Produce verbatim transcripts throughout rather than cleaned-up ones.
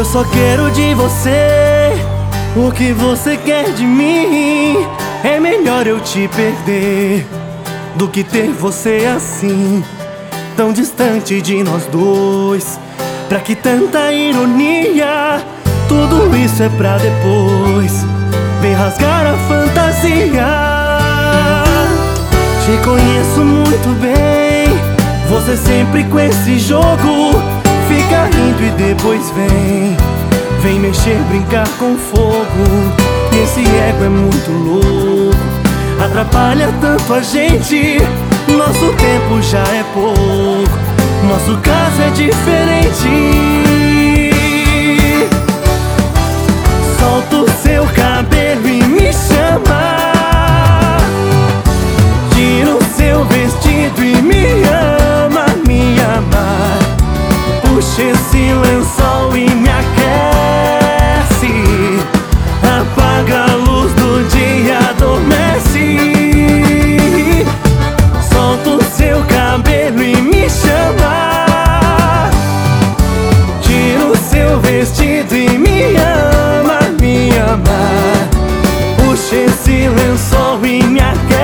só quero de você o que você quer de mim. É melhor eu te perder do que ter você assim, tão distante de nós dois. Pra que tanta ironia? Tudo isso é pra depois. Vem rasgar a fantasia. Te conheço muito bem, você sempre com esse jogo. Fica rindo e depois vem Vem mexer, brincar com fogo. Esse ego é muito louco, atrapalha tanto a gente. Nosso tempo já é pouco, nosso caso é diferente. Solta o seu cabelo e me chama. Tira o seu vestido e me ama, me ama. Puxa esse lençol e me aquece. Apaga a luz do dia, adormece. Solta o seu cabelo e me chama. Tira o seu vestido e me ama, me ama. Puxa esse lençol e me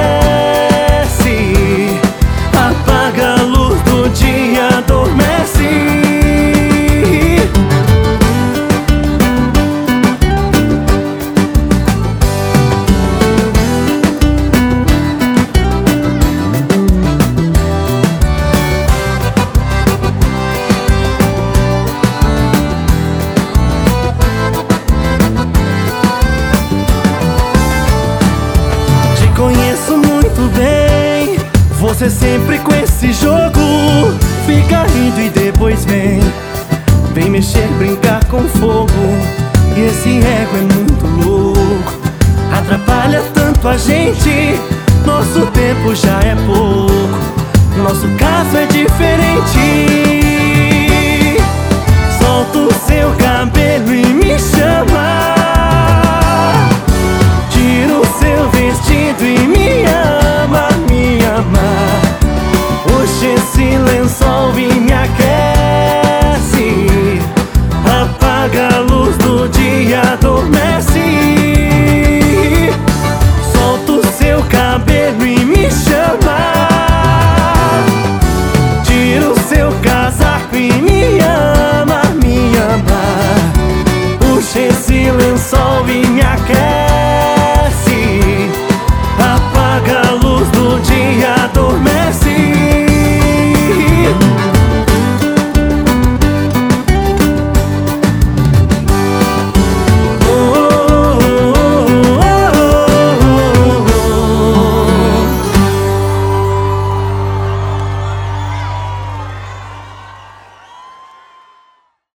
aquece. Apaga a luz do dia, adormece. Conheço muito bem, você sempre com esse jogo. Fica rindo e depois vem Vem mexer, brincar com fogo. E esse ego é muito louco, atrapalha tanto a gente. Nosso tempo já é pouco, nosso caso é diferente. Solta o seu cabelo e me chama. Tira o seu vestido e me ama, me ama. Puxa esse lençol e me aquece. Apaga a luz do dia, adormece. Solta o seu cabelo e me chama. Tira o seu casaco e me ama, me ama. Puxa esse lençol e me aquece.